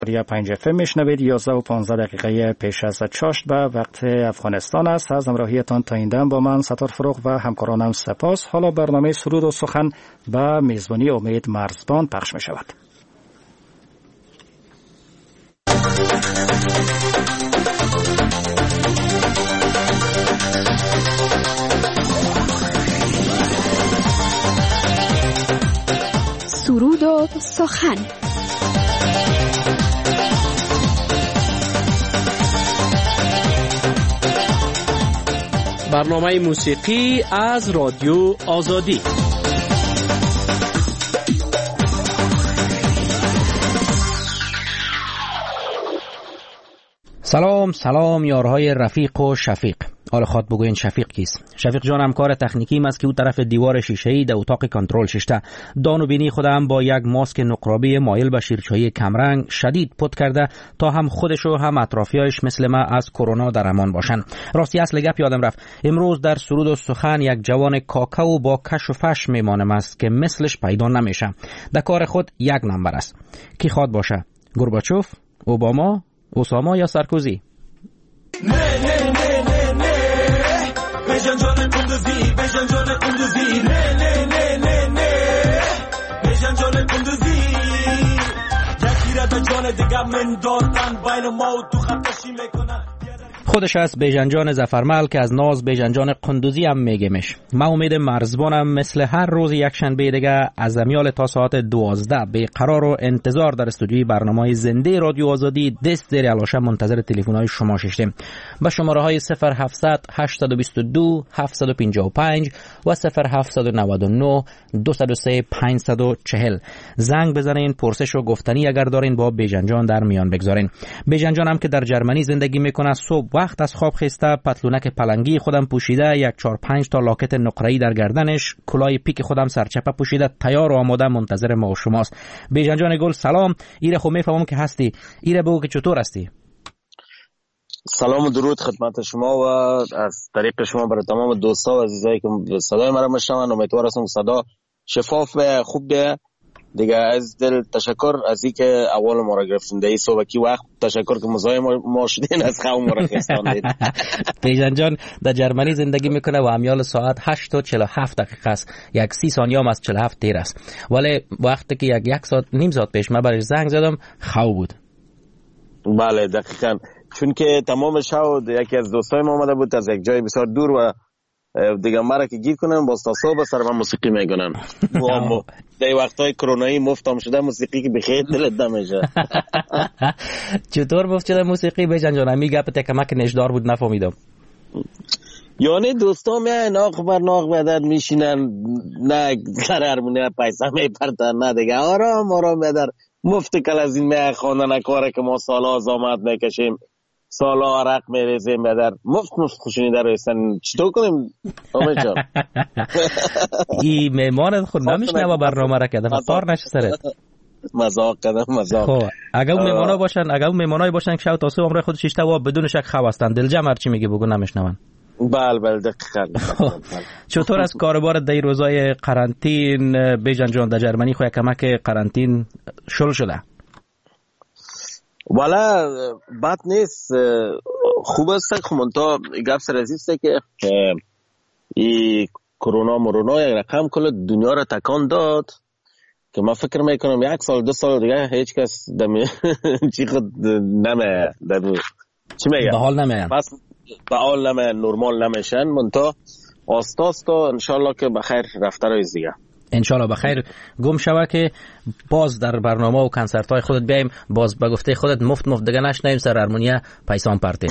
ریا 5 FM میشنوید. 11 و 15 دقیقه پیش از چاشت به وقت افغانستان است. از همراهیتان تا این دم با من ستار فروغ و همکارانم سپاس. حالا برنامه سرود و سخن به میزبانی امید مرزبان پخش می شود. سرود و سخن. برنامه موسیقی از رادیو آزادی. سلام یارهای رفیق و شفیق. حالا خواد بگوین شفیق کیست؟ شفیق جان همکار تکنیکی است که او طرف دیوار شیشه‌ای در اتاق کنترل ششته. دان و بینی خودم با یک ماسک نقرابی مایل به شیرچایی کمرنگ شدید پد کرده تا هم خودش و هم اطرافیایش مثل ما از کرونا در امان باشن. راستی اصل گپ یادم رفت. امروز در سرود و سخن یک جوان کاکاو با کش و فش میمانم است که مثلش پیدا نمیشه. در کار خود یک نمبر است. کی خواد باشه؟ گورباچوف، اوباما، اوساما یا سارکوزی؟ بیژن جان قندوزی، بیژن جان قندوزی، نه نه نه نه نه، بیژن جان قندوزی. یکی را به جان دیگر من دادن بین ما و تو خطشی میکنن. خودش از بیژن جان ظفرمل که از ناز بیژن جان قندوزی هم میگمش. من امید مرزبانم مثل هر روز یک شنبه دیگه از امیال تا ساعت 12 به قرار و انتظار در استودیوی برنامه زنده رادیو آزادی دست زیر علاشه منتظر تلفن‌های شما ششتیم. با شماره‌های 0700 822 755 و 0799 203 540 زنگ بزنین، پرسش و گفتنی اگر دارین با بیژن جان در میان بگذارین. بیژن جان هم که در جرمنی زندگی میکنه، صبح وقت از خواب خسته پتلونک پلنگی خودم پوشیده، یک 4-5 تا لاکت نقره‌ای در گردنش، کلاه پیک خودم سرچپه پوشیده، تیار و آماده منتظر ما و شماست. بیژن جان گل سلام. ایره خو میفهمم که هستی. ایره بگو که چطور هستی؟ سلام و درود خدمت شما و از طریق شما برای تمام دوستا و عزیزایی که صدای ما را میشنون. امیدوار هستم صدا شفاف و خوب بیه. دیگه از دل تشکر از این که اول ما را گرفتین در این صبحی وقت. تشکر که مزاحم ما شدین، از خواب ما را خستاندید. بیژن جان در جرمنی زندگی میکنه و امیال ساعت 8:47 است. یک 30 ثانیه هم از 47 دیر است. ولی وقتی که یک ساعت نیم ساعت پیش من برای زنگ زدم خواب بود. بله دقیقاً، چون که تمام شب یکی از دوستای ما آمده بود از یک جای بسیار دور و دیگه مرا که گیر کنن باز تا صبح سر من موسیقی میگنن. در وقتای کرونایی مفتم شده موسیقی که بخیر دلت نمیشه. چطور مفت شده موسیقی بیژن جان؟ می گپ تکمک نشدار بود نفهمیدم. یعنی دوستا میان ناق بدر میشینن، نه سر هرمونی پیسه میپرتن، نه دیگه آرام بدر مفت کل از این می خواندن کاره که ما سالا زامت میکشیم، سالا عرق میریزیم بدر مفت خوشونی در رسن. چطور کنیم امید جان؟ ای میمانت خود نمیشنه برنامه را که دفعه پار نشه سرت. مزاق کردم مزاق. خب اگه اون میمانای باشن که شب تا صبح عمر خود شیشته و بدون شک خواستن دلجم هرچی میگی بگو نمیشنون. بله دقیقاً. چطور از کاربار در روزای قرنطین بیژن جان در جرمنی خو کمک قرنطین شل شده؟ والا بد نیست، خوب است. خمونتا گپ سر عزیزه که این کرونا یک رقم کل دنیا را تکان داد که من فکر میکنم 1 سال 2 سال دیگه هیچ کس چی خود چی میگه به حال نمیان، پس به حال نمیان، نرمال نمیشن. منتا آستا انشالله که بخیر رفته رایز دیگه انشالله بخیر گم شوه که باز در برنامه و کنسرت های خودت بیایم، باز به گفته خودت مفت دیگه نشنیم سر هرمونیه پیسان پرتیم.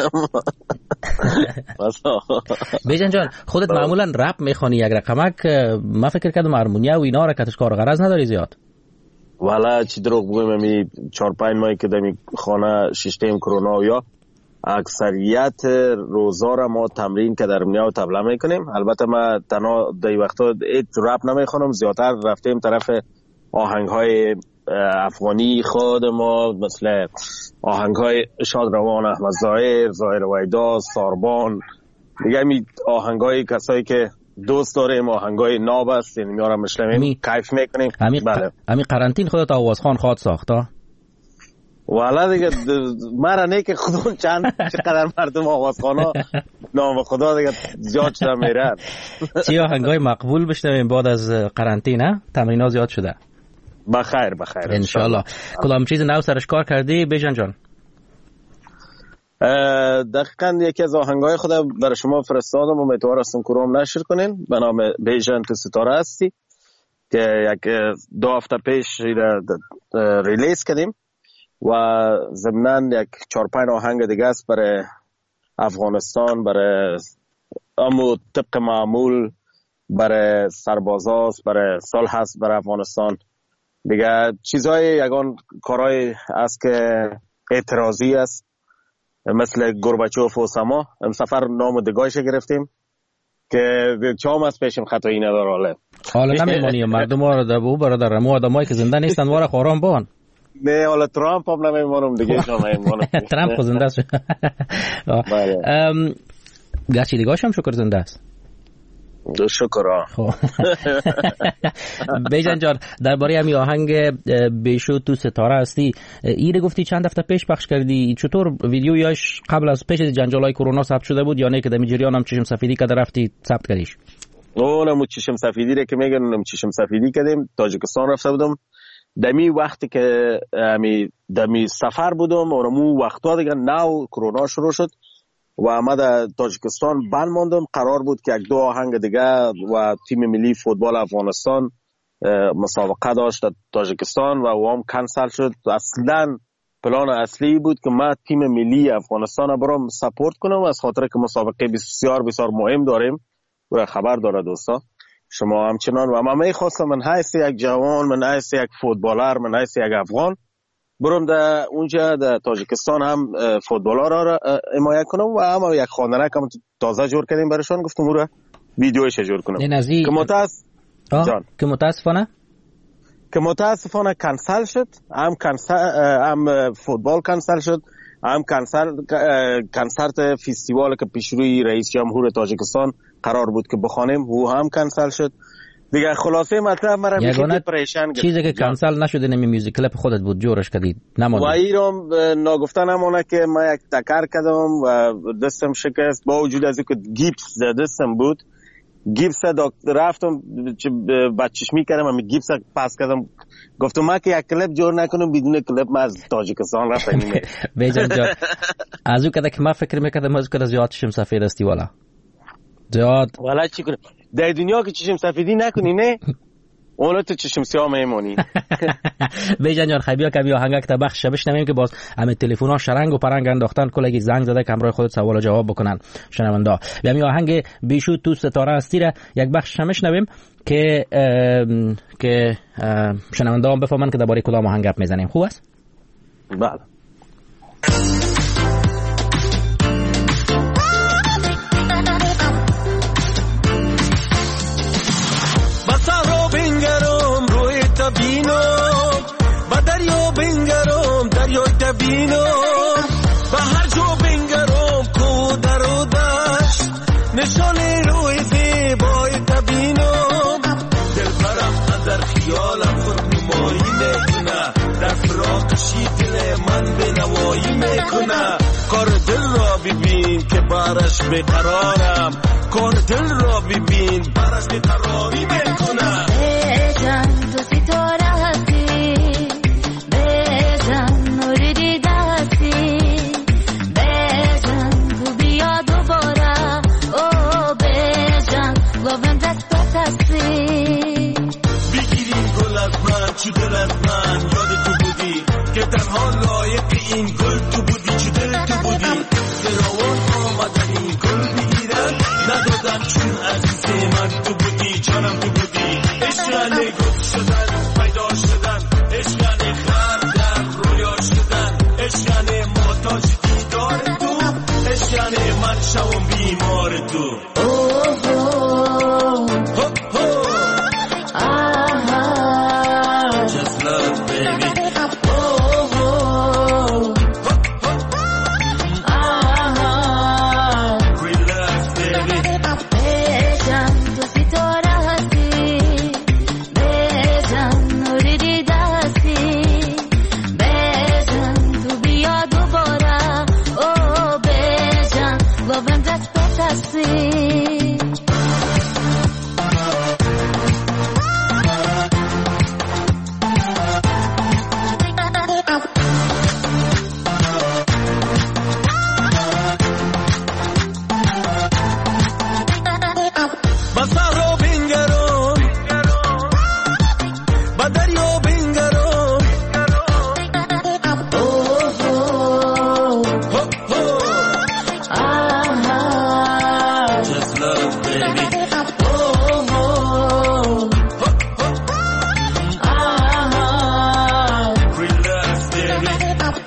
بیژن جان خودت معمولا رپ میخوانی یک رقمک، من فکر کردم هرمونیه و اینا را کتش کار غرض نداری زیاد. والا چی دروغ بگویم، امی 4-5 ماهی که دمی خانه ششتیم کرونا یا اکثریت روزا را ما تمرین که در منیا و تبله میکنیم. البته ما تنها در وقتا ایت رپ نمیخونم، زیادتر رفتیم طرف آهنگ های افغانی خود ما، مثل آهنگ های شادروان احمد ظاهر ویدا، ساربان، دیگه می آهنگ های کسایی که دوست داریم، آهنگ های ناب است، یعنی میارم مشلمیم کیف میکنیم. بله. امی قرنطین خودت آوازخان خواد ساختا؟ والا دیگه مرا نه که خودم چقدر مردم آوازخوانا نام خدا دیگه زیاد شده میرن. چی آهنگای مقبول بشنویم بعد از قرنطینه؟ تمرینات زیاد شده؟ بخیر انشالله. کدام چیز نو سرش کار کردی بیژن جان؟ دقیقاً یکی از آهنگای خودم برای شما فرستادم، امیدوار هستم کروم نشر کنین، به نام بیژن تو ستاره هستی که یک 2 هفته پیش ریلیز کردیم و ضمناً یک 4-5 آهنگ دیگه است برای افغانستان، برای امو طبق معمول برای سربازاست، برای صلح هست برای افغانستان دیگه. چیزهای یگان کارهای است که اعتراضی است مثل گورباچوف و سما. ام سفر نام دگایش گرفتیم که چام از پیشم خطایی نداره. حالا نمیمانی مردم ها رو برادر مو آدمایی که زنده نیستن واره خوران بان. نه حالا ترامپ هم نمیمانم دیگه. ترامپ خود زنده است. گرچه دیگاش هم شکر زنده است. شکر. بیژن جان درباره همین آهنگ بیشو تو ستاره هستی ایره گفتی چند هفته پیش پخش کردی، چطور ویدیویاش قبل از پیش جنجالای کرونا ثبت شده بود یا نه که در جریان هم چشم سفیدی که رفتی ثبت کردیش؟ اونم چشم سفیدی را که میگن چشم سفیدی کردیم، تاجیکستان رفته بودم دمی وقتی که دمی سفر بودم و مو وقتا دیگه نو کرونا شروع شد و ما در تاجیکستان بند ماندم. قرار بود که 1-2 آهنگ دیگه و تیم ملی فوتبال افغانستان مسابقه داشت در تاجیکستان و هم کنسل شد. اصلا پلان اصلی بود که ما تیم ملی افغانستان برام سپورت کنم از خاطر که مسابقه بسیار بسیار مهم داریم و خبر داره دوستا شما همچنان. و من میخواستم من حیث یک جوان، من حیث یک فوتبالر، من حیث یک افغان برم در اونجا در تاجیکستان هم فوتبال‌ها را حمایت کنم و هم یک خانه هم تازه جور کردیم برایشان، گفتم رو ویدیوش جور کنم که متاسفانه کنسل شد. هم فوتبال کنسل شد، هم کنسرت فستیوال که پیش روی رئیس جمهور تاجیکستان قرار بود که بخوانیم او هم کنسل شد دیگه. خلاصه مطلب مرا میگه پریشان چیزی که کنسل نشده نمی میوزیک کلیپ خودت بود جورش کردید نماده. و ایرام ناگفته نمونه که ما یک تکر کردم و دستم شکست با وجود از اینکه گیپس دستم بود. گیپس رفتم بچشمی کردم و گیپس پاس کردم، گفتم ما که یک کلیپ جور نکنم بدون کلیپ ما از تاجیکستان رفتم. بیژن جان از اون که ما فکر میکردم از که زیاد چشم سفید استی زیاد والا چی کنم در دنیا که چشم سفیدی نکنی نه اونو تو چشم سیاه میمونی. بیژن جان خیبیا که بیا آهنگک تا بخش بشنویم که باز همه تلفن‌ها شرنگ و پرنگ انداختن، کلی زنگ زده که همراه خودت سوال و جواب بکنن شنوندا. همین آهنگ بیشو تو ستاره هستی را یک بخش بشنویم که شنوندا هم بفهمن که درباره کدام آهنگ گپ میزنیم. خوب است؟ بله. بینم و دریا بنگرم دریای دبینم و هر جا بنگرم کو در و دشت نشان روی زیبای دبینم. دل برم در خیالم خود نمایی میکنه، در فراقشی دل من به نوایی میکنه. کار دل را ببین که برش بیقرارم، کار دل را ببین برش بیقراری میکنه. چو دل از من یاد تو بودی که تنها لایق این گل تو بودی، چو دل تو بودی دراوان آمدن این گل بگیرن ندادن چون عزیز من تو بودی، جانم تو بودی. عشقانه گفت شدن پیدا شدن، عشقانه خردن رویا شدن، عشقانه محتاج دیدار تو، عشقانه من شوم بیمار تو.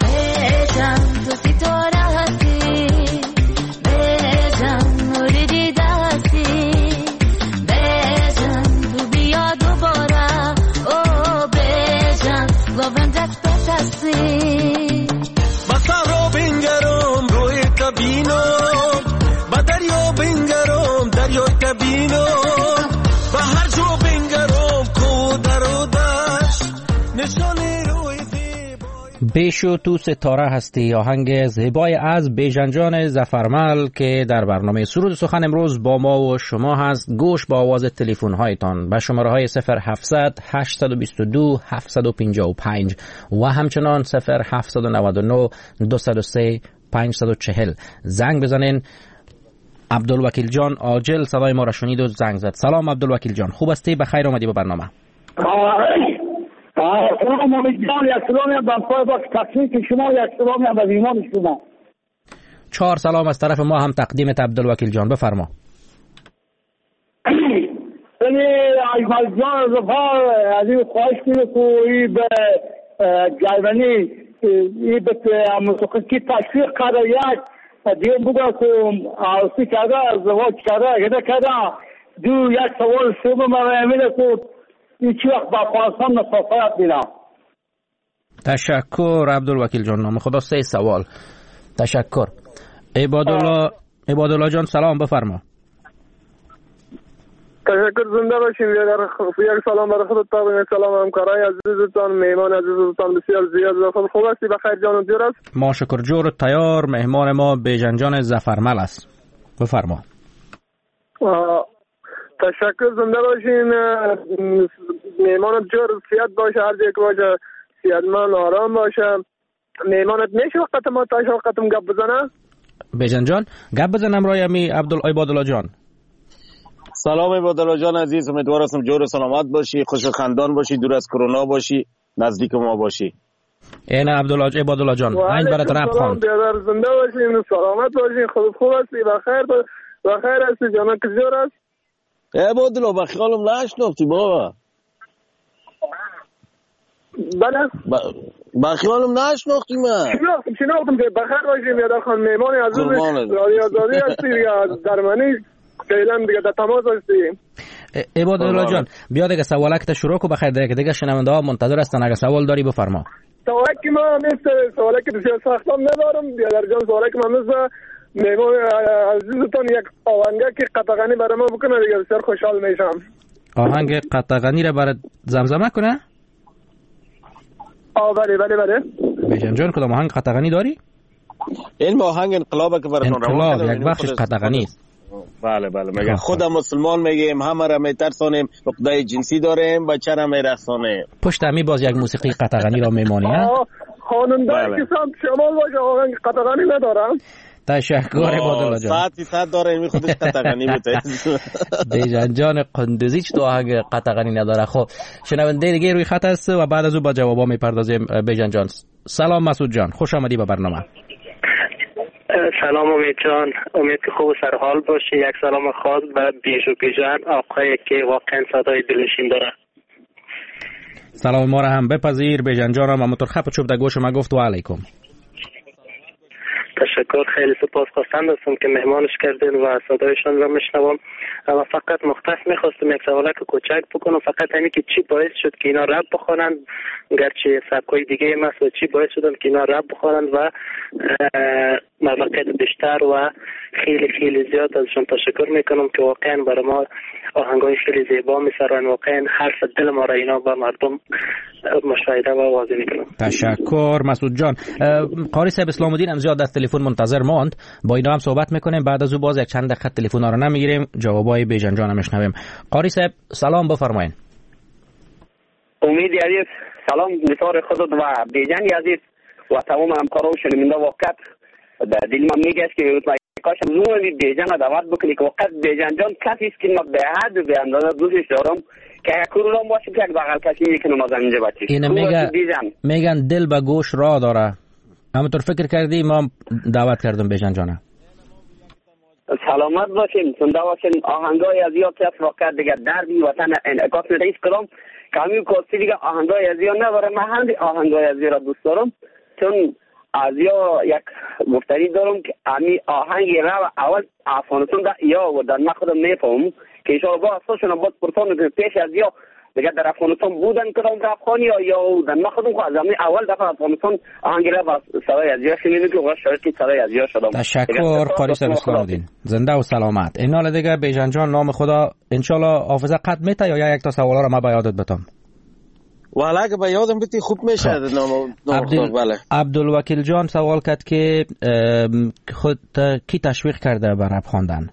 بیشو تو ستاره هستی، آهنگ زیبای از بیژنجان ظفرمل که در برنامه سرود سخن امروز با ما و شما هست. گوش با آواز تلفن هایتان به شماره های 0700 822 755 و همچنان 0799 203 540 زنگ بزنین. عبدالوکیل جان عاجل صدای ما را شنید و زنگ زد. سلام عبدالوکیل جان، خوب هستی؟ بخیر آمدی به برنامه. سلام امید جان، یک سلامی هم بمپای با تقسیم شما، یک سلامی هم به بیمان شما. 4 سلام از طرف ما هم تقدیمت عبدالوکیل جان، بفرما. اجمل جان زفار از این خواهش کنه که این به جایبانی این به موسیقی تشویق کرده، یک دیگه بگه که عروسی کرده، ازدواج کرده، گده کرده. دو یک سوال شما مرمیده که این چی وقت با افغانستان مسافرت بینم. تشکر عبدالوکیل جان، نام خدا. 3 سوال. تشکر. عبادالله جان سلام، بفرما. تشکر، زنده باشین. یک سلام برای خودتان، یک سلام همکارای عزیزتان، مهمان عزیزتان بسیار زیاد. خوب هستی؟ بخیر جان و جور است؟ ما شکر جور تیار. مهمان ما بیژنجان ظفرمل است، بفرما. تشکر، زنده باشین. مهمانت جور صحت باشه، هر جای که باشه صحتمند آرام باشه. مهمانت میشه وقت ما تاش وقتم گپ بزنه؟ بیژن جان گپ بزنم رای امی عبدالله جان. سلام عبادالله جان عزیز، امیدوار هستم جور و سلامت باشی، خوش خندان باشی، دور از کرونا باشی، نزدیک ما باشی. این عبادالله جان این برات رپ خواند. بیادر زنده باشین، سلامت باشین، خوب هستی؟ بخیر هستی جان؟ کجور است؟ عبادالله بخیالم نشناختی بابا. بله بخیالم نشناختی من. شناختم که بخیر باشیم. بیادر خان مهمان عزیز رادیو آزادی هستی یا درمانی فعلا دیگه در تماس هستی. عبادالله جان بیا دیگه سوالک شروع کو، بخیر دیگه شنونده ها منتظر هستن. اگه سوال داری بفرما. سوالک ما مثل سوالک بسیار سختم ندارم بیادر جان. سوالک ما مثل مهمان عزیزتان یک آهنگه که قطغنی برای ما بکنه دیگه بسیار خوشحال میشم. آهنگ قطغنی را برای زمزمه کنه؟ بله. بیژن جان کدام آهنگ قطغنی داری؟ این آهنگ انقلابه که براتون روان کرده، یک بخشش قطغنی است. بله میگه خود مسلمان میگیم، همه را میترسانیم، عقده جنسی داریم، بچه را میرقصانیم. پشت همی باز یک موسیقی قطغنی را میمانی ها؟ خاننده که سمت شمال باشه آهنگ قطغنی ندارم. تشکر عبادالله جان. 100% داره، این خودش قطغنی بوده. بیژن جان قندوزیچ تو آهنگ قطغنی نداره. خب شنونده دیگه روی خط است و بعد از او با جوابا میپردازیم. بیژن جان سلام. مسعود جان خوش آمدی به برنامه. سلام امید جان، امید که خوب سر حال باشی. یک سلام خاص به بیژن آقایی که واقعا صدای دلنشین داره. سلام ما را هم بپذیر. بیژن جان هم همونطور خپ چوب در گوش ما گفت و علیکم. تشکر، خیلی سپاسگزارم هستم که مهمانش کردین و صدایشان را میشنوم. و فقط مختص میخواستم یک سوالک کوچک بکنم، فقط همین که چی باعث شد که اینا رپ بخوانند، گرچه سبکای دیگه هم هست، و چی باعث شدن که اینا رپ بخوانند و موقعیت بیشتر و خیلی زیاد ازشون تشکر میکنم که واقعا برای ما آهنگای خیلی زیبا میسرن، واقعا حرف دل ما را اینا با مردم مشاهده و واضح میکنم. تشکر مسعود جان. قاری صاحب اسلام الدین هم زیاد از تلفن منتظر ماند، با اینا هم صحبت میکنیم، بعد از او باز یک چند دقیقه تلفن ها رو نمیگیریم، جوابای بیژن جان هم میشنویم. قاری صاحب سلام بفرمایید. امید عزیز سلام نثار خودت و بیژن عزیز و تمام همکاران شنونده. وقت دل من میگه که کاش نوعی بیژن را دعوت بکنی که وقت بیژن جان کسی است که ما به حد به اندازه دوستش دارم که کورولام باشه که یک بغل کسی میکنه ما زنجه بچی. اینه میگن دل به گوش را داره. همونطور فکر کردی ما دعوت کردم بیژن جان. سلامت باشین، زنده باشین. آهنگای از یاد هست واقعا دیگه دردی وطن انعکاس میده. هیچ کدام کمی کوستی دیگه آهنگای از یاد نه، برای من هم آهنگای از را دوست دارم چون از یا یک گفتنی دارم که امی آهنگ رو اول افغانستان در یا و در من خودم میفهم که ایشالا با اساسشون باید پرسان که پیش از یا دیگه در افغانستان بودن کدام رپ خانی یا در من خودم خواهد زمین اول دفعه افغانستان آهنگ رو با صدای از یا شنیدم که اوقات شاید که صدای از یا شدم. تشکر قاری صاحب اسلام الدین، زنده و سلامت. این حال دیگه بیژن جان نام خدا انشالله حافظه قد میته یا یک تا سوالا رو ما به یادت بتم؟ والا اگه به یادم بیتی خوب میشه. بله. عبدالوکیل جان سوال کرد که خود کی تشویق کرده به رپ خواندن؟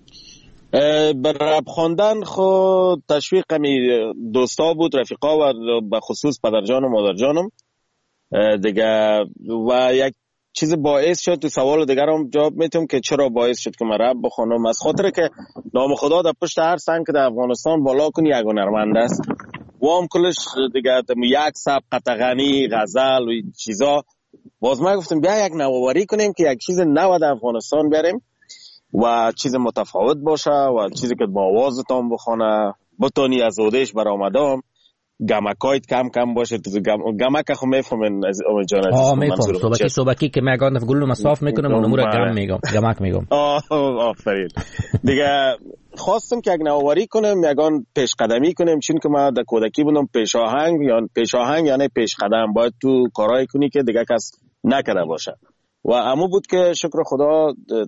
به رپ خواندن خود تشویق کمی دوستا بود، رفیقا و به خصوص پدرجان و مادرجانم دیگه. و یک چیز باعث شد، تو سوال دیگر هم جواب میتونم که چرا باعث شد که من رپ بخونم. از خاطر که نام خدا در پشت هر سنگ که در افغانستان بالا کنی یک هنرمند است و هم کلش دیگه یک سب قطغنی غزل و چیزا. باز من گفتم بیا یک نوآوری کنیم که یک چیز نو در افغانستان بیاریم و چیز متفاوت باشه و چیزی که با آوازتان بخونه بتونی از اودش برآمدم گمکایت کم باشه. گمک خو میفهمن از اون جان میفهم صبحی که میگن گلو مساف میکنم اون امور گم میگم گمک میگم. آفرین. دیگه خواستم که یک نوآوری کنم، یگان پیش قدمی کنم، چون که ما در کودکی بودم پیش آهنگ یعنی پیش قدم باید تو کارای کنی که دیگه کس نکرده باشه. و امو بود که شکر خدا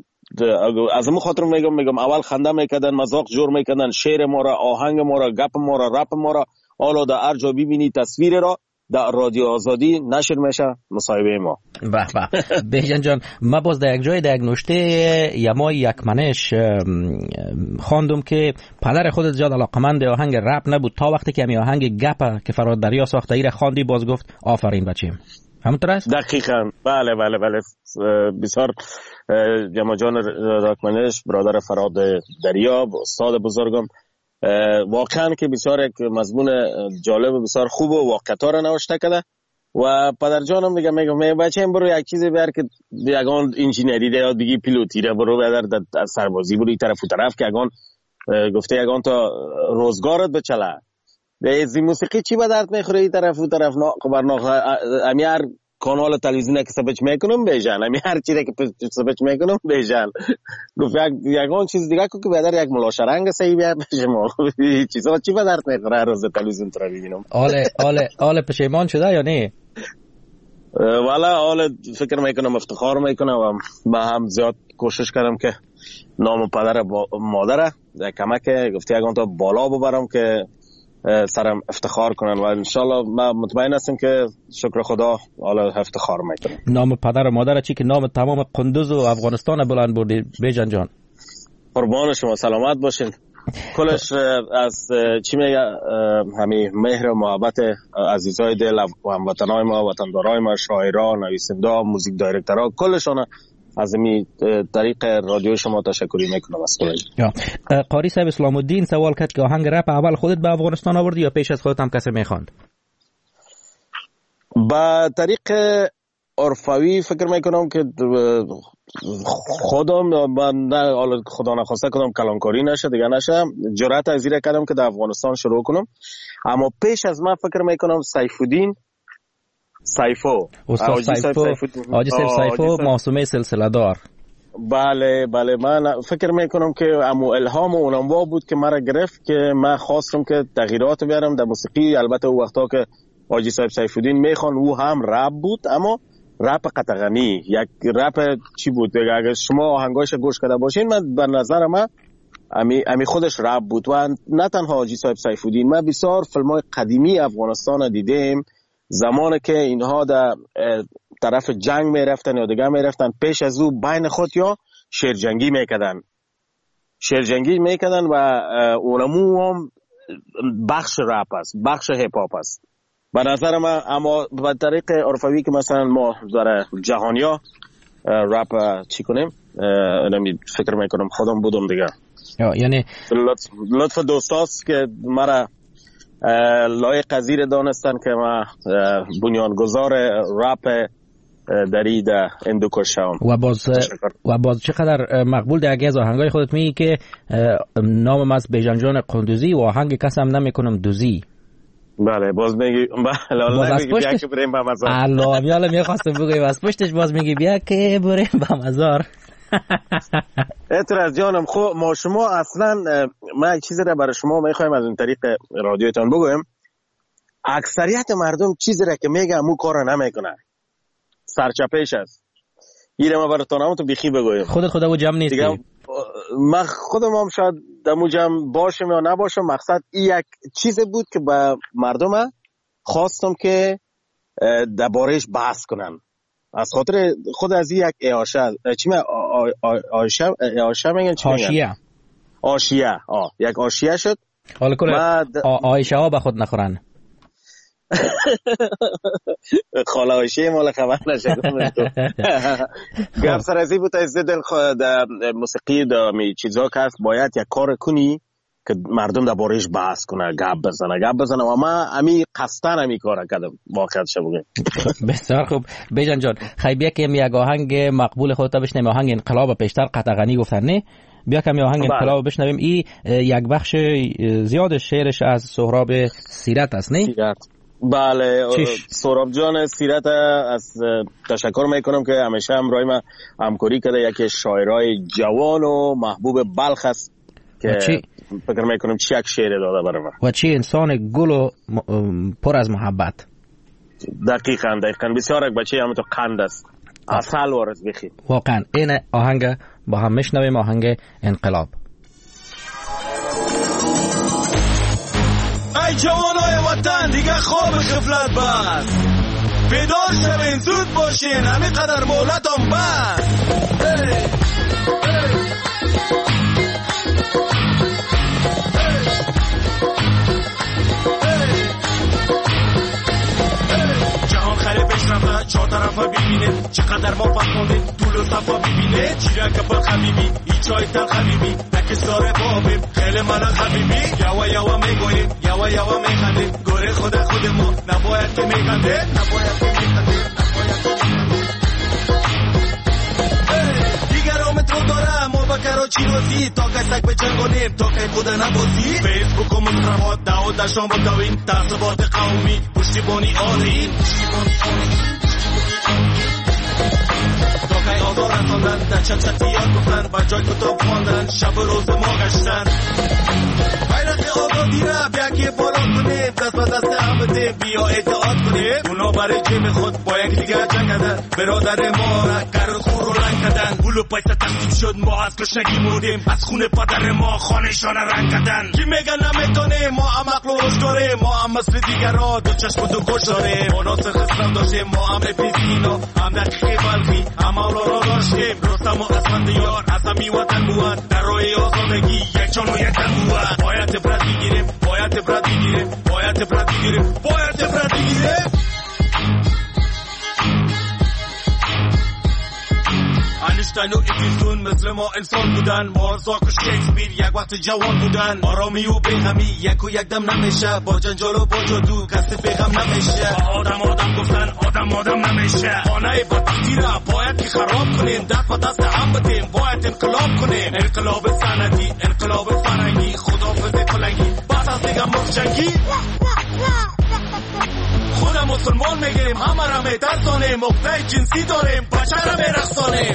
از امو خاطر میگم اول خنده میکردن، مذاق جور میکردن، شعر ما را، آهنگ ما را، گپ ما را، رپ ما را. حالا در هر جا ببینی تصویر را در رادیو آزادی نشر میشه مصاحبه ما. به به. بیژن جان ما باز در یک جای در یک نوشته یما یک منش خواندم که پدر خودت زیاد علاقمند آهنگ رپ نبود تا وقتی که می آهنگ گپ که فراد دریا ساخته ای را خواندی باز گفت آفرین بچیم. همونطور است؟ دقیقاً. بله بسیار جمع جان راکمنش برادر فراد دریا استاد بزرگم واقعا که بسیار یک مضمون جالب و بسیار خوب و واقعیت را نوشته کرده. و پدر جانم میگم بچه‌م برو یک چیزی بیار که یگان انجینری ده یا دیگه پیلوتی را برو بیار در سربازی برو این طرف و طرف که یگان گفته یگان تا روزگارت بچله. از موسیقی چی به درد میخوره این طرف و طرف امیار کانال تلویزیون که سبچ میکنم بیژن امی هر چیزی که سبچ میکنم بیژن گفت یگان چیز دیگه که بیادر یک ملاشرنگ صحیح بیاد شما چیزا چی به درد میخوره روز تلویزیون تو ببینم. آله پشیمان شده یا نه؟ والا آله فکر میکنم افتخار میکنم و با هم زیاد کوشش کردم که نام پدر مادر کمک گفتی یگان تا بالا ببرم که سرم افتخار کنن و انشالله من مطمئن هستم که شکر خدا حالا افتخار میکنم. نام پدر و مادر چی که نام تمام قندوز و افغانستان بلند بردی بیژن جان؟ قربان شما سلامت باشین. کلش از چی میگه همین مهر و محبت عزیزای دل و هموطنای ما، وطندارای ما، شاعران، نویسنده، موزیک دایرکتورها، کلشون از این طریق رادیو شما تشکری میکنم از کلش. قاری صاحب اسلام الدین سوال کرد که آهنگ رپ اول خودت به افغانستان آوردی یا پیش از خودت هم کسی میخواند؟ با طریق عرفوی فکر میکنم که خودم من خدا نخواسته کدام کلانکاری نشه دیگه نشه جرأت از این کردم که در افغانستان شروع کنم. اما پیش از من فکر میکنم سیفالدین سیفو حاجی سیفو معصومه سلسله دار. بله من فکر میکنم که امو الهام اونم بود که مرا گرفت که من خواستم که تغییرات بیارم در موسیقی. البته او وقتا که حاجی صاحب سیفالدین میخوان او هم رپ بود اما رپ قطغنی، یک رپ چی بود اگر شما آهنگاش گوش کرده باشین من به نظر من امی خودش رپ بود. و نه تنها حاجی صاحب سیفالدین، من بسیار فیلم‌های قدیمی افغانستان دیدم زمانی که اینها در طرف جنگ میرفتن یا دیگه میرفتن پیش از او بین خود یا شیرجنگی میکردن و اونمو هم بخش رپ است، بخش هیپ هاپ است به نظر من. اما به طریق عرفوی که مثلا ما در جهانیا رپ چی کنیم فکر میکنم خودم بودم دیگه. یعنی لطف دوستاست که مرا لایق قدیر دانستن که ما بنیانگذار رپ دری در اندوکش شوم. و باز چقدر مقبول در یکی از آهنگای خودت میگی که نامم از بیژن جان قندوزی و آهنگ کسم نمیکنم دوزی. بله باز میگی بله میگی بیا که بریم به مزار. الله یالا میخواستم بگم از پشتش باز میگی بیا که بریم به مزار. اعتراض جانم خب ما شما اصلا من یک چیزی را برای شما میخوایم از اون طریق رادیوتان بگویم. اکثریت مردم چیزی را که میگه همون کار نمیکنه، سرچپش است. اینه ما براتون هم تو بیخی بگویم خودت خدا و جمع نیستی. من خودم هم شاید دمو جمع باشم یا نباشم، مقصد این یک چیز بود که به مردم خواستم که درباره‌اش بحث کنن. از خاطر خود از یک اعاشه چی میگن اعاشه میگن چی میگن آشیه یک آشیه شد. حالا کله آیشه ها به خود نخورن. خاله آیشه مال خبر نشه. گفت سرازی بود از دل موسیقی می چیزا که هست باید یک کار کنی که مردم در بارش بحث کنه، گپ بزنه و ما امی قصدن امی کار کردم واقعا شو بگم. بسیار خوب بیژن جان، خیلی که یک آهنگ مقبول خودت بشنویم، آهنگ انقلاب پیشتر قطع غنی گفتن نه، بیا کمی آهنگ انقلاب بشنویم. این یک بخش زیاد شعرش از سهراب سیرت است نه؟ بله سهراب جان سیرت از تشکر میکنم که همیشه همراه ما همکاری کرده. یکی شاعرای جوان و محبوب بلخ است که فکر میکنم چی یک شعر داده برای من و چی انسان گل و پر از محبت. دقیقاً بسیار یک بچه همون تو قند است، اصل وارد بخی. واقعا این آهنگ با هم میشنویم، آهنگ انقلاب. ای جوانای وطن دیگه خواب خفلت بس، بیدار شوین زود باشین همین قدر مولتم بس. جهان خیلی پیشرفته چهار طرفه ببینه، چقدر ما فهمونده طول و صفا ببینه. چیرک پر خبیبی ای چای تر خبیبی نکستاره بابیم خیلی من خبیبی. یوا میگویم یوا میخنده گوره خود ما نباید که میخنده. دیگرامت رو داره ما بکر و چیروزی تا کسک به جنگونیم تا که خود نبازی. فیسبوک و مصرفات دعوت دشان بودوین تعصبات قومی پشتیبانی آلین تا که آزار رساندن در چتیات گفتن بر جای کتاب خواندن شب و روز ما گشتن. بیرق آزادی را بیا که بالا کنیم دست به دست هم بدیم بیا اطاعت کنیم. اونا برای جیم خود با یک دیگر جنگ کردن، برادر ما را گر خور و لنگ کردن. پول پیسه تقسیم شد ما از گشنگی مردیم، از خون پدر ما خانه‌شان رنگ کردن. کی میگن نمیتونیم ما هم عقل و روش داریم، ما هم مثل دیگرها دو چشم و دو گوش داریم. ما ناصر خسرو داشتیم ما هم پیسینا هم دقیقی بلخی هم اولا را داشتیم. رستم و اسفندیار از همی وطن بود در راه آزادگی یک جان و یک تن بود. باید عبرت بگیریم اینشتین و افیسون مثل ما انسان بودن، مارزاک و شکسپیر یک وقت جوان بودن. آرامی و بیغمی یک و یک دم نمیشه، با جنجال و با جادو کسی بیغم نمیشه. آدم گفتن آدم نمیشه. خانه بدبختی را باید که خراب کنیم، دست به دست هم بدیم باید انقلاب کنیم. انقلاب سنتی انقلاب فرنگی خدافظ کلنگی بس از دیگه مخچنگی. خودم مسلمان میگیم همه را میترسانیم، مقطع جنسی داریم بچه را میرخصانیم.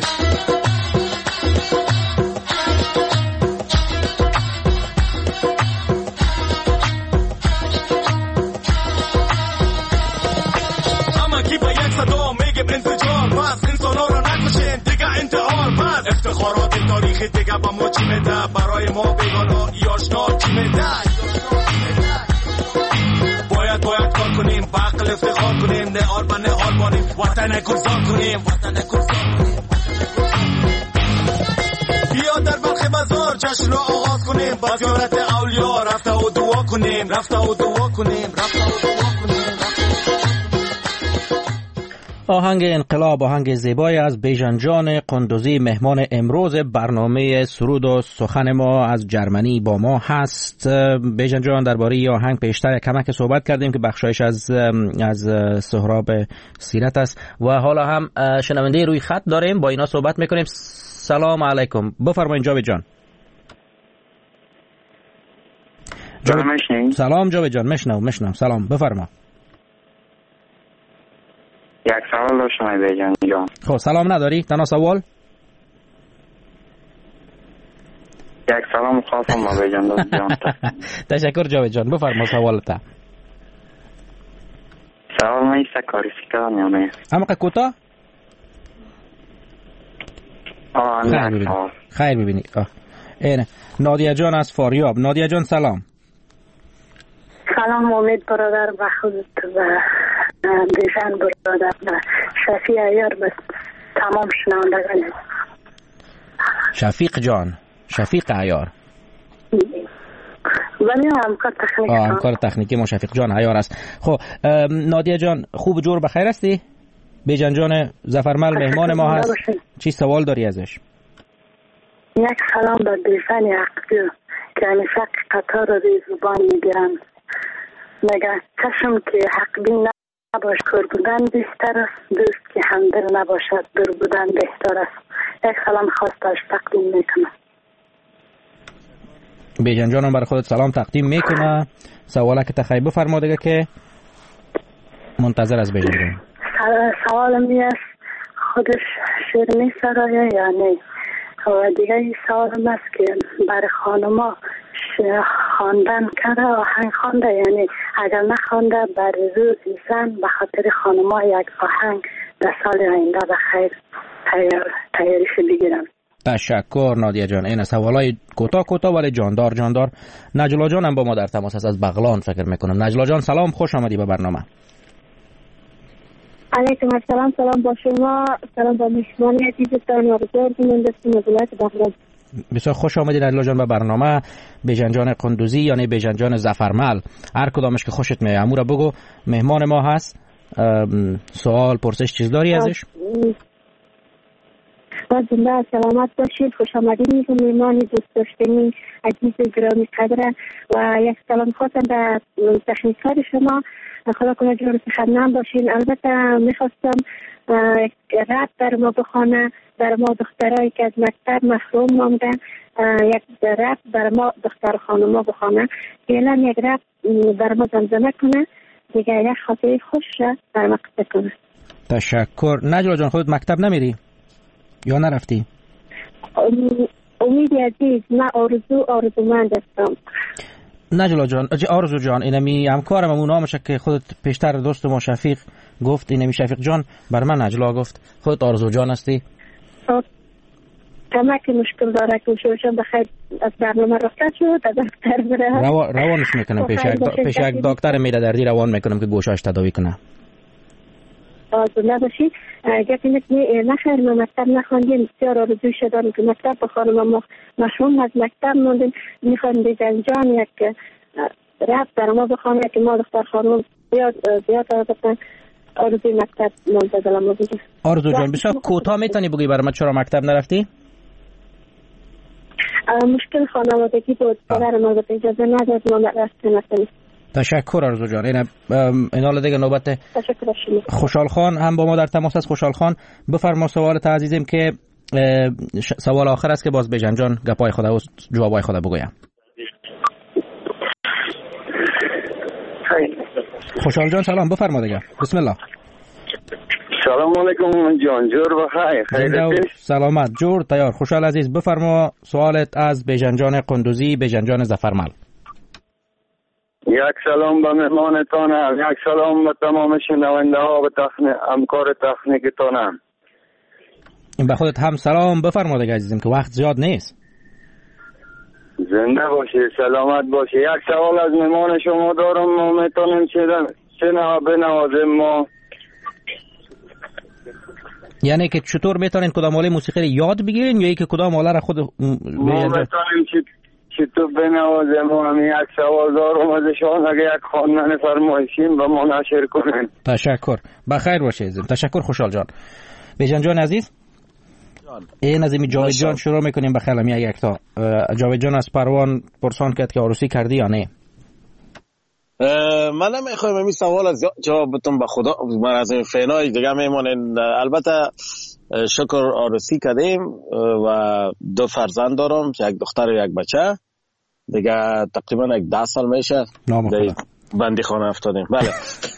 همه کی به یک صدا میگیم انفجار، پس انسان ها را نکشین دیگه انتحار. پس افتخارات تاریخی دیگه با ما چی میده، برای ما بیگانا یاشنا چی میده. باید کار کنیم با عقل افتخار کنیم، نه آلمانیم وطن گلزار کنیم. بیا در بلخ بازار جشن رو آغاز کنیم، با زیارت اولیا رفته و دعا کنیم. آهنگ انقلاب، آهنگ زیبایی از بیژن جان قندوزی، مهمان امروز برنامه سرود و سخن ما از جرمنی با ما هست. بیژن جان درباره این آهنگ پیشتر کمک صحبت کردیم که بخشایش از سهراب سیرت است و حالا هم شنونده روی خط داریم، با اینا صحبت میکنیم. سلام علیکم، بفرمایید جاوید جان. سلام جاوید جان، میشنم. سلام، بفرما. یک سوال داشتم بیژن جان. خب سلام نداری؟ تنها سوال؟ یک سلام خواستم ما بیژن جان. تشکر جاوید جان، بفرما سوالت. سوال من ایسته کاری سکرم یا نه؟ اما کوتاه؟ خیر ببینی. اینه نادیا جان از فاریاب. نادیا جان سلام. سلام امید برادر و خودت و بیژن برادر و شفیع عیار به تمام شنوندگان. شفیق عیار ولی همکار تکنیکی ما شفیق جان عیار است. خب نادیا جان خوب جور بخیر هستی؟ بیژن جان ظفرمل مهمان ما هست. چی سوال داری ازش؟ یک سلام به بیژن عقیل که همیشه قطار رو زبان میگیرن. مگه چشم که حقبین نباش کار بودن بهتر است، دوست که همدل نباشد دور بودن بهتر است. یک سلام خواستش تقدیم میکنم. بیژن جانم برای خودت سلام تقدیم میکنه. سواله که تخیل بفرما دیگه که منتظر از بیژن جان. سوالم است خودش شعر میسرایه یا نه؟ و دیگه این سوالم است که برای خانما خواندن کرده آهنگ خوانده، یعنی اگر نخوانده برای روز زن به خاطر خانما یک آهنگ در سال آینده بخیر تیاریش بگیرم. تشکر نادیا جان. این سوالای کوتاه ولی جاندار. نجلا جان هم با ما در تماس است از بغلان فکر میکنم. نجلا جان سلام، خوش آمدی به برنامه. علیکم السلام. سلام با شما، سلام با مهمان عزیزتان و بزرگ مهندسی مدلت بغلان. بسیار خوش آمدید نجلا جان به برنامه. بیژن جان قندوزی یعنی بیژن جان ظفرمل، هر کدامش که خوشت میاد امورا بگو. مهمان ما هست. سوال پرسش چیز داری ازش؟ با زنده سلامت باشید. خوش آمدید میگم مهمان دوست داشتنی عزیز گرامی قدر و یک سلام خواستم به تکنیک‌های شما. خدا کنه جور خدمت باشین. البته میخواستم رپ در ما بخونه، در ما دخترایی که از مکتب محروم ماندن، یک رپ در ما دختر خانوما بخونه. فعلا یک رپ در ما زمزمه کنه دیگه، یک خاطره خوش در ما قصه کنه. تشکر. نجلا جان خودت مکتب نمیری یا نرفتی؟ امید عزیز من آرزومند هستم. نجلا جان آرزو جان اینمی همکارم اون نامشه که خودت پیشتر دوست ما شفیق گفت، اینمی شفیق جان بر من نجلا گفت، خودت آرزو جان هستی؟ کمک مشکل داره که شوشم بخیر از برنامه رفته شد از دکتر بره روانش میکنم پیش یک دکتر میره دردی روان میکنم که گوشاش تداوی کنه. آزونه باشید. گفت اینه که نخیر ما مکتب نخواندیم، بسیار آرزوی شدم که مکتب بخوانم و مشروم از مکتب موندیم. میخوایم بیژن جان یک رپ در ما بخوانه که ما دختر خانم زیاد آرزوی مکتب مونده دلم رو بگیم. آرزو جان بسیار کوتاه میتونی بگی برای ما چرا مکتب نرفتی؟ مشکل خانوادگی بود، پدرم البته اجازه نداد ما رفتیم. تشکر آرزو جان. این حال دیگه نوبت خوشحال خان هم با ما در تماس است. خوشحال خان بفرما سوالت عزیزم که سوال آخر است که باز بیژن جان گپای خود و جوابای خود بگویم. خوشحال جان سلام، بفرما دیگه. بسم الله. سلام علیکم جان، جور بخیر. خیرت؟ سلامت جور تیار. خوشحال عزیز بفرما سوالت از بیژن جان قندوزی، بیژن جان ظفرمل. یک سلام به مهمانتانم، یک سلام به تمام شنونده ها و همکار تکنیکتانم. این به خودت هم سلام بفرما دیگه عزیزم که وقت زیاد نیست. زنده باشی، سلامت باشی. یک سوال از مهمان شما دارم، ما میتونیم چه بنوازیم ما؟ یعنی که چطور میتونین کدام آله موسیقی رو یاد بگیرین یا ای که کدام آله را خود ما میتونیم چطور بنوازیم؟ ما همین یک سوال دارم از شما، اگه یک خواندن فرمایشیم و ما نشر کنیم. تشکر، بخیر باشه عزیزم. تشکر خوشحال جان. بیژن جان عزیز این از این جاوید جان شروع میکنیم به خیلی یک تا. جاوید جان از پروان پرسان کرد که عروسی کردی یا نه؟ من نمیخوایم این سوال از جوابتون به خدا، من از این فینای دیگه میمونین. البته شکر عروسی کردیم و 2 فرزند دارم، یک دختر و یک بچه. دیگه تقریبا 10 سال میشه بندی خانه افتادیم. بله.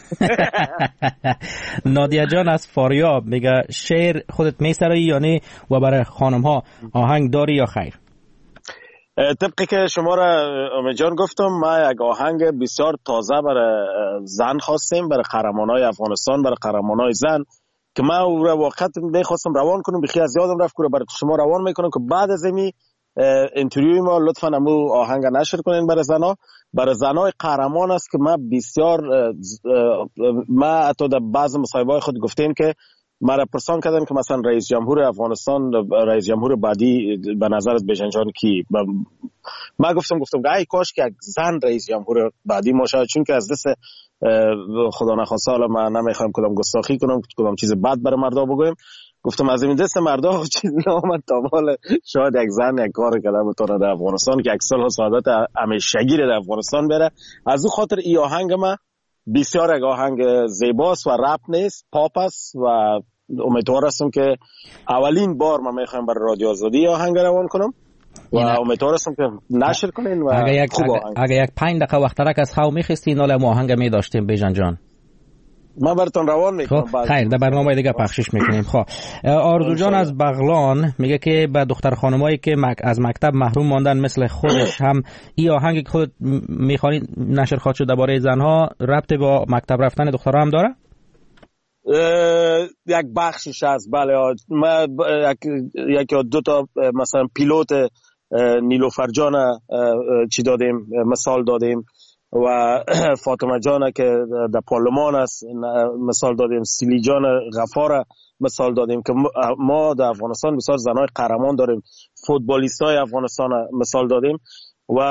نادیا جان از فاریاب میگه شعر خودت میسرایی یا نه و برای خانم ها آهنگ داری یا خیر؟ طبقی که شما را امید جان گفتم، ما یک آهنگ بسیار تازه برای زن خواستیم، برای قهرمانای افغانستان، برای قهرمانای زن که ما او را واقعا میخواستم روان کنم، بخی از یادم رفت که برای شما روان میکنم که بعد از این انترویوی ما لطفاً امو آهنگ نشر کنین برای زنا. برای زنای قهرمان است که ما بسیار ما حتی در بعض مصاحبه‌های خود گفتیم که ما را پرسان کردن که مثلا رئیس جمهور افغانستان، رئیس جمهور بعدی به نظرت بیژن جان کی؟ ما گفتم که ای کاش که یک زن رئیس جمهور بعدی ما شد، چون که از دست خدا نخواسته، حالا ما نمیخوایم کدام گستاخی کنم، کدام چیز بد برای مردا بگویم، گفتم از این دست مردا چیز نامد تا حالا شاید یک زن یک کار کرده بتونه در افغانستان که یک سال سعادت همیشگی در افغانستان بره. از اون خاطر این آهنگ ما بسیار یک آهنگ زیباست و رپ نیست، پاپ است و امیدوار هستم که اولین بار من میخوام برای رادیو آزادی آهنگ روان کنم و امیدوار هستم که نشر کنین. و اگه یک 5 دقیقه وقت ترک از خواهم میخستین حالا ما آهنگ میداشتیم بیژن جان، ما براتون روان میکنم. خیر، در برنامه دیگه پخشش میکنیم. خب آرزو جان از بغلان میگه که به دختر خانمایی که از مکتب محروم ماندن مثل خودش هم این آهنگی که خودت میخوانی نشر خواهد شد درباره زنها ربط با مکتب رفتن دخترها هم داره؟ یک بخشش هست، بله. ما یک دو تا مثلا پیلوت نیلوفر جان چی دادیم، مثال دادیم، و فاطمه جان که در پارلمان است مثال دادیم، سیلی جان غفار مثال دادیم که ما در افغانستان بسیار زنای قهرمان داریم، فوتبالیست های افغانستان مثال دادیم. و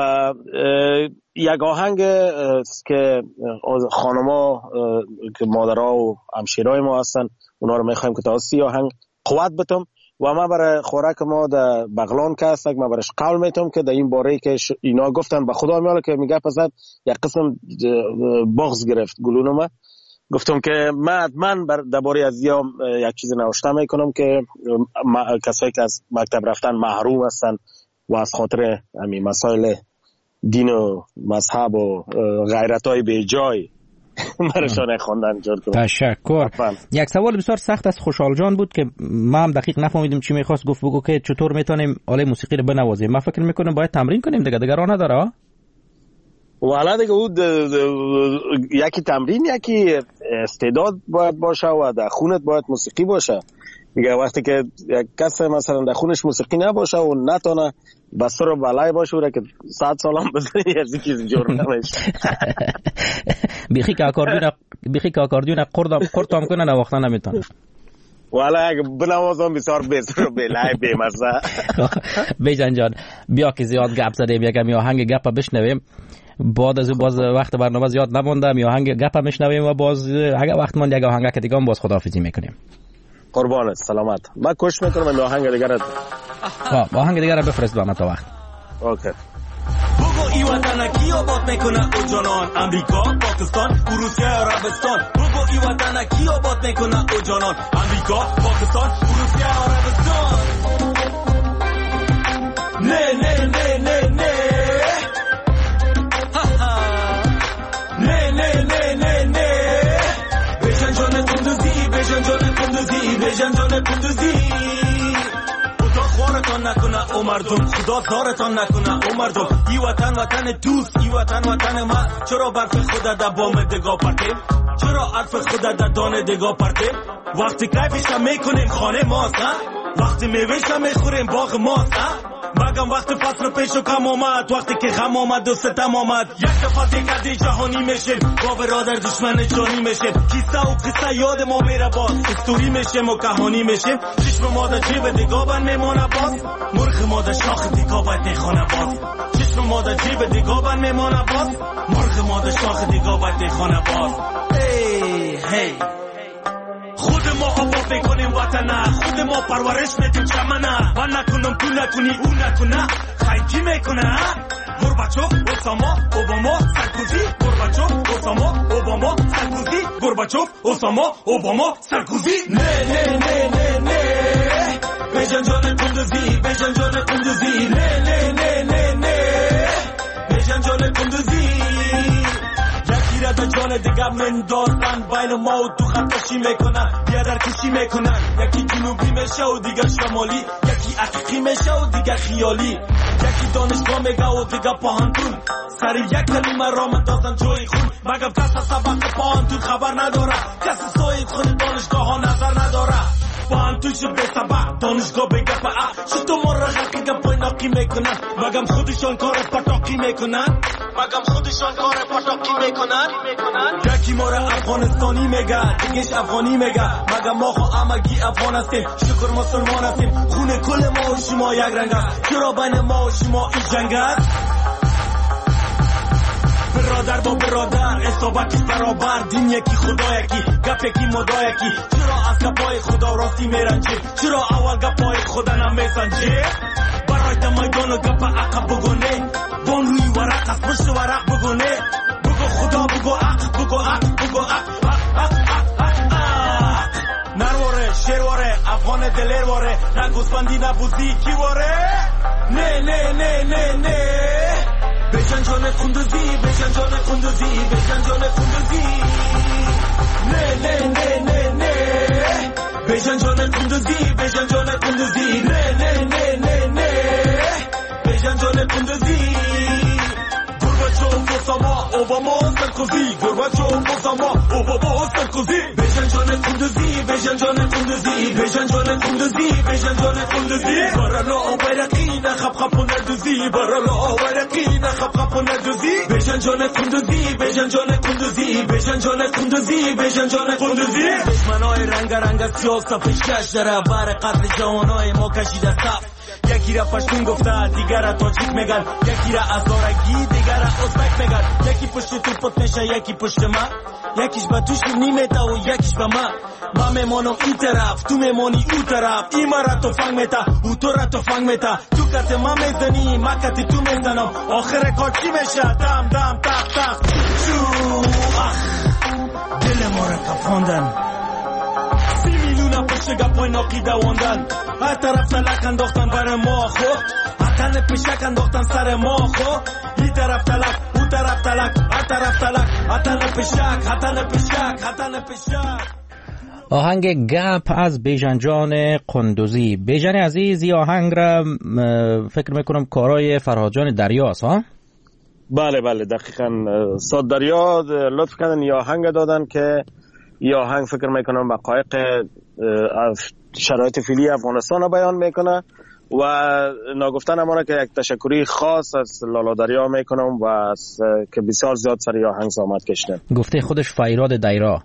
یک آهنگ که خانما که مادرها و همشیرای ما هستن اونا رو میخوایم که تا سی آهنگ قوت بتم و ما برای خوراک ما در بغلان که هستن ما برایش قول میتم که در این باره که اینا گفتن به خدا میاله که میگه پسد یک قسم بغض گرفت گلونو ما گفتم که من درباره از یک چیز نوشته میکنم که کسایی که از مکتب رفتن محروم هستن و از خاطر همین مسائل دین و مذهب و غیرتای به جای مرشانه خواندن جور کنم. تشکر. یک سوال بسیار سخت از خوشحال جان بود که ما هم دقیق نفهمیدیم چی میخواست گفت، بگو که چطور میتونیم آله موسیقی رو بنوازیم. ما فکر میکنم باید تمرین کنیم دیگه راه نداره. والا دیگه او یکی تمرین یکی استعداد باید باشه و در خونت باید موسیقی باشه دیگه. وقتی که یک کس مثلا در خونش موسیقی نباشه و نتونه بسر و بلای باشه و که 100 سال هم بزنی از این چیز جور نمیشه. بیخی که آکاردیون قرط هم کنه نواختن نمیتونه. والا اگه بنوازم بسیار بسر و بلای بیمزه. بیژن جان بیا که زیاد گپ زدیم یکم آهنگ گپ بشنویم، بعد از باز وقت برنامه زیاد نمونده، می آهنگ گپ میشنویم و باز اگه وقت ماند یک آهنگ که دیگه هم باز خداحافظی میکنیم. قربانت، سلامت. من کوشش میکنم این آهنگ دیگه رو آهنگ دیگه رو بفرست با من تا وقت. اوکی. بگو ای وطن کی آباد میکنه او جانان، امریکا، پاکستان، روسیه، عربستان. بگو ای وطن کی آباد میکنه او جانان، امریکا، پاکستان، روسیه، عربستان. نه نه نه نه نه نه نه نه نه نه بیژن جان قندوزی، بیژن جان قندوزی، بیژن جان قندوزی. خدا خوارتان نکنه او مردم، خدا زارتان نکنه او مردم. ای وطن وطن دوست، ای وطن وطن ما. چرا برف خدا در بام دگاه پرتیم، چرا حرف خدا در دانه دگاه پرتیم. وقتی کیفش میکنیم خانه ماست، وقتی میوهش میخوریم باغ ماست. مگم وقت فصل پیش و کم آمد، وقتی که غم آمد و ستم آمد، یک دفعه دیگه جهانی میشیم، با برادر دشمن جانی میشیم. کیسه و قصه یاد ما میره باز، استوری میشیم و کهانی میشیم. چشم ما در جیب دیگاه بند میمانه باز، مرغ ما در شاخ دیگاه باید نیخانه باز. چشم ما در جیب دیگاه بند میمانه باز، مرغ ما در شاخ دیگاه باید نیخانه باز. ای هی خود ما آباد میکنیم وطنه، خود ما پرورش میدیم چمنه. من نکنم تو نکنی او نکنه، خیلی کی میکنه؟ گورباچوف، اوساما، اوباما، سرکوزی. گورباچوف، اوساما، اوباما، سرکوزی. گورباچوف، اوساما، اوباما، سرکوزی. نه نه نه نه نه بیژن جان قندوزی، بیژن جان قندوزی. نه نه نه نه نه جان دیگه مندازن بین ما و تو خط کشی میکنن بیا در کشی میکنن یکی جنوبی میشه و دیگه شمالی یکی حقیقی میشه و دیگه خیالی یکی دانشگاه میگه و دیگه پاهندون سر یک کلمه را مندازن جوی خون مگم کس سبق پاهندون خبر نداره کس سوید خود دانشگاه ها نظر نداره پاهندون شو به سبق دانشگاه بگه پا شتو مرا خلقی گم پای ناقی میکنن مگم خودشان کار پتاقی میکنن یکی ما را افغانستانی میگه دیگهش افغانی میگه مگم ما خو همگی افغان هستیم شکر مسلمان هستیم خون کل ما و شما یک رنگ است چرا بین ما و شما این جنگ است برادر با برادر اصابتش برابر دین یکی خدا یکی گپ یکی مدا یکی چرا از گپای خدا راستی میرنجی چرا اول گپای خدا نمیسنجی برای دمیدان و گپ عقب بگونه بان روی ورق از پشت ورق بگونه بگو خدا بگو عقب بگو عقب بگو عقب نرواره شیرواره افغان دلیر واره نگوزبندی نبوزی کی واره نه نه نه نه نه بشن جان کندوزی بشن جان کندوزی بشن جان کندوزی نه نه نه نه نه بشن جان کندوزی بشن جان کندوزی نه نه نه نه نه بشن جان کندوزی گرباچوف اوساما اوباما سرکوزی گرباچوف اوساما اوباما سرکوزی بشن جان کندوزی بشن جان کندوزی بشن جان کندوزی بشن جان کندوزی برالا بیرقی نخب خب نردوزی برالا بیرقی نخب خب نردوزی بشن جان کندوزی بشن جان کندوزی بشن جان کندوزی بشن جان کندوزی دشمنای رنگ رنگ از سیاست پیشکش داره بر قتل جوانای ما کشیده صف یکی را پشتون گفته دیگر را تاجیک میگن یکی را ازارگی دیگر را ازبک میگن یکی پشت تو پت میشه یکی پشت من یکیش به توش نیمیته و یکیش به من میمانم این طرف تو میمانی او طرف این را تو فنگ میته او تو را تو فنگ میته تو کت من میزنی من کت تو میزنم آخر کار چی میشه دم دم تق تق شو دل ما را کفاندن 30 میلیون پشت گپای ناقی دواندن هر طرف سلک انداختن بر ما خو حتن پشک انداختن سر ما خو این طرف تلک اون طرف تلک هر طرف تلک حتن پشک حتن پشک حتن پشک آهنگ گپ از بیژن جان قندوزی. بیژن عزیز این آهنگ را فکر میکنم کارای فرهاد جان دریاست ها؟ بله بله دقیقاً ساد دریا لطف کردن یا آهنگ دادن که یا آهنگ فکر میکنم وقایق شرایط فعلی افغانستان رو بیان میکنه و ناگفتن امانه که یک تشکری خاص از لالا دریا میکنم و که بسیار زیاد سر یا آهنگ زحمت کشیدن. گفته خودش فیراد دیرا.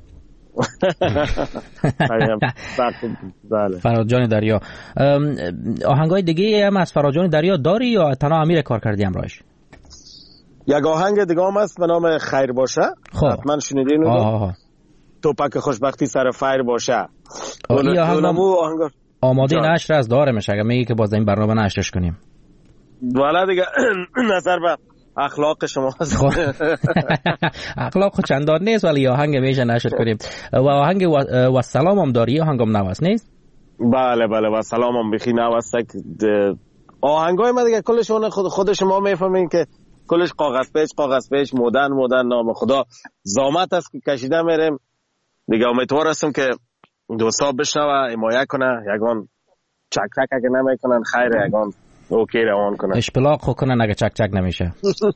بله. فرهاد جان دریا. آهنگای دیگه هم از فرهاد جان دریا داری یا تنها امیر کار کردی امراش؟ یک آهنگ دیگه هم هست به نام خیر باشه. خب. حتما شنیدین اونو. توپک خوشبختی سر فیر باشه. این آهنگ آماده نشر از داره میشه اگه میگی که باز این برنامه نشرش کنیم. والا دیگه نظر به اخلاق شما اخلاق خود چندان نیست ولی آهنگ میشه نشر کنیم. و آهنگ و سلام هم داری آهنگ هم نوست نیست؟ بله بله و سلام هم بخی نوست. آهنگای ما دیگه کلشون خود شما میفهمین که کلش کاغذ پیچ مدن نام خدا زامت است که کشیده میریم دیگه. امیدوار هستم که دوستا بشنوه حمایت کنه یگان چک اگه نمیکنن خیر یگان اوکی روان کنه اشپلاق خو کنن اگه چک نمیشه.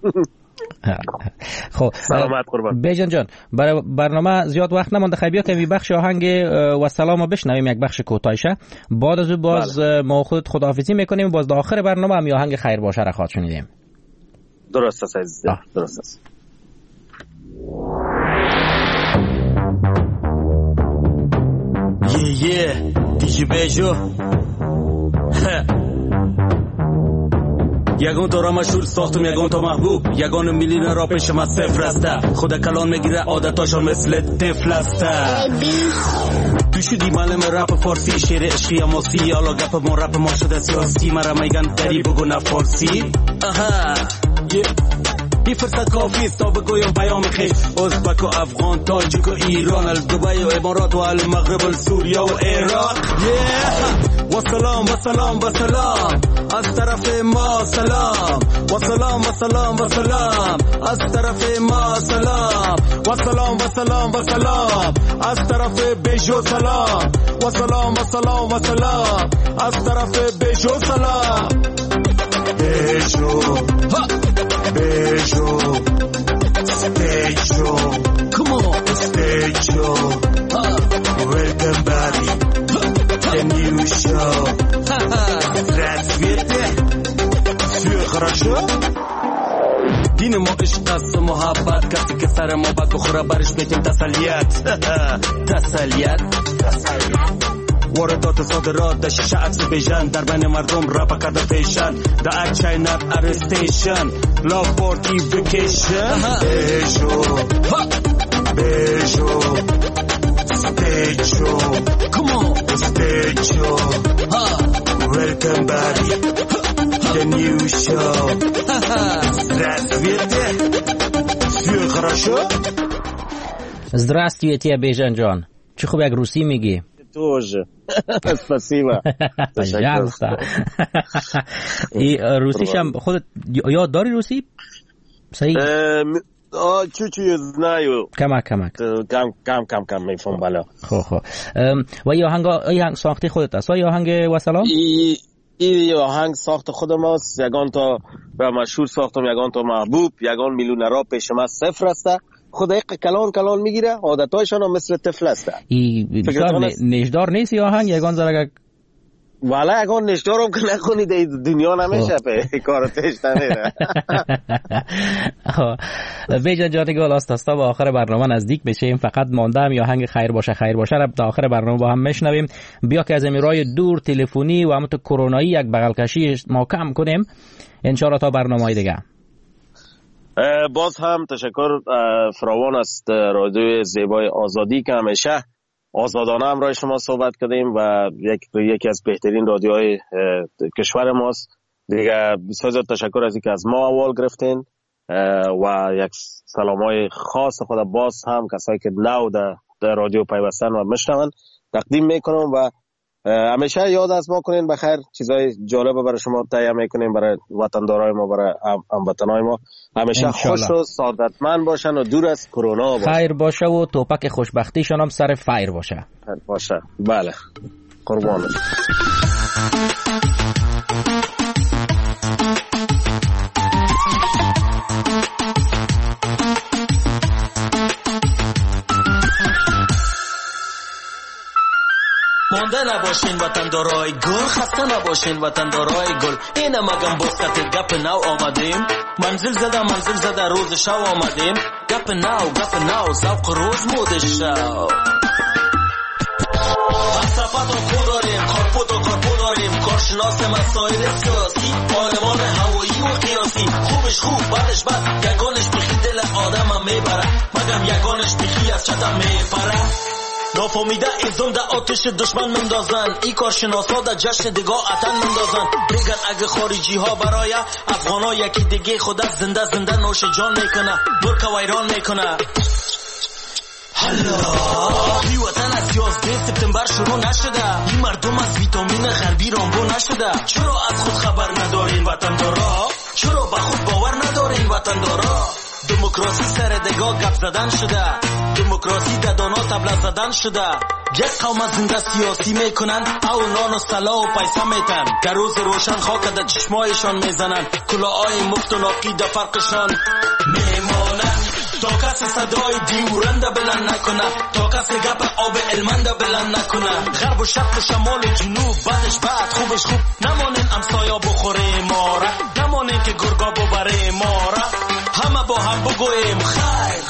خب سلامت قربان. بیژن جان برای برنامه زیاد وقت نمونده خیلی بیا که بخش آهنگ و سلامو بشنویم یک بخش کوتاهشه بعد از باز ما خداحافظی میکنیم باز در آخر برنامه هم آهنگ خیر باشه را خواهد شنیدیم. درست است عزیز درست است. یه دیجی بیجو یگان تو را مشهور ساختم یگان تو محبوب یگان میلیون را پیش من صفر استه خود کلان میگیره عادتاشون مثل طفل استه تو شدی معلم رپ فارسی شعر عشقی اماسی حالا گپ ما رپ ما شده سیاسی مرا میگن دری بگو نه فارسی این فرصت کافی است تا بگویم پیام خیش ازبک و افغان تاجیک و ایران دبی و امارات و المغرب و سوریه و عراق و و سلام و سلام و سلام از طرف ما سلام و سلام و سلام و سلام از طرف ما سلام و سلام و سلام و سلام از طرف بیجو سلام و سلام و سلام و سلام از طرف بیجو سلام بیجو بیجو بیجو come on بیجو welcome buddy the new show здравствуйте все хорошо دین ما عشق است و محبت کسی که سر ما بد بخوره برش بگیم تسلیت تسلیت واردات صادرات در شیشه عکس بیژن در بین مردم رپ کرده فیشن در اک چینر ارستیشن لاف پارتی ویکیشن بیجو بیجو استیجو استیجو welcome buddy the new show здравствуйте все хорошо здравствуйте بیژن جان چه خوب یک روسی میگی тоже спасибо пожалуйста і روسیش هم خودت یاد داری روسی صحیح чуть-чуть знаю کمک کم میفهم بالا خب و این آهنگ ساخته خودت است و این آهنگ و سلام این آهنگ ساخت خودم است یگان تا به مشهور ساختم یگان تا محبوب یگان میلیونرها پیش ما صفر است خود یک کلان میگیره عادتایشان هم مثل طفل است نشدار نیست یا آهنگ یگان زرگه والا یگان نشدارم که نکنید دنیا نمیشه به کارتش نمیره بیژن جان گل است تا با آخر برنامه نزدیک بشیم فقط ماندم یا آهنگ خیر باشه را تا آخر برنامه با هم میشنویم بیا که از امیرای دور تلفنی و همونطور کرونایی یک بغل کشی ما کم کنیم ان شاء الله تا برنامه‌های دیگه باز هم تشکر فراوان است رادیو زیبای آزادی که همیشه آزادانه همراه شما صحبت کردیم و یکی از بهترین رادیوهای کشور ماست دیگه. بسیار زیاد تشکر از اینکه از ما اول گرفتین و یک سلامای خاص خود باز هم کسایی که نو در رادیو پیوستن و میشنون تقدیم میکنم و همیشه یاد از ما کنین بخیر چیزای جالب برای شما تهیه میکنیم برای وطندارای ما برای هموطنای ما همیشه خوش و سعادتمند باشن و دور از کرونا باشن خیر باشه و توپک خوشبختیشان هم سر فایر باشه بله قربان مانده نباشین وطندارای گل خسته نباشین وطندارای گل اینم مگم باسکت گپ نو آمدیم منزل زده روز شو آمدیم گپ نو ذوق روز مود شو فلسفت و خود داریم کارپو داریم کارشناس مسائل سیاسی پارلمان هوایی و قیاسی خوبش خوب بدش بد یگانش بخی دل آدم هم میبره مگم یگانش بخی از چتم میپره نافهمیده ایزون در آتش دشمن مندازن ای کارشناسا در جشن دگاه اتن مندازن میگن اگه خارجی ها برای افغان ها یکی دیگه خود زنده نوش جان میکنه ملک ویران میکنه حالا این وطن از 11 سپتامبر شروع نشده این مردم از ویتامین غربی رامبو نشده چرا از خود خبر ندارین وطندارا چرا به خود باور ندارین وطندارا دموکراسی سر دگاه گپ زدن شده دموکراسی ددانا تبله زدن شده یک قوم زنده سیاسی میکنن او نان و سلا و پیسه میتن که روز روشن خاک در چشمایشان میزنن کلاهای مفت و ناقی در فرقشان میمانن تا کسی صدای دیورنده بلند نکنه تا کسی گپ آب علمنده بلند نکنه غرب و شرق و شمال و جنوب بعدش بعد خوبش خوب نمانین امسایا بخوره ماره نمانین که گرگا ببره ماره همه با هم بگویم خیر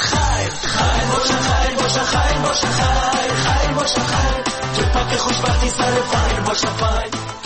باشه خیر تو پاک خوشبختی سر فایر باشه فایر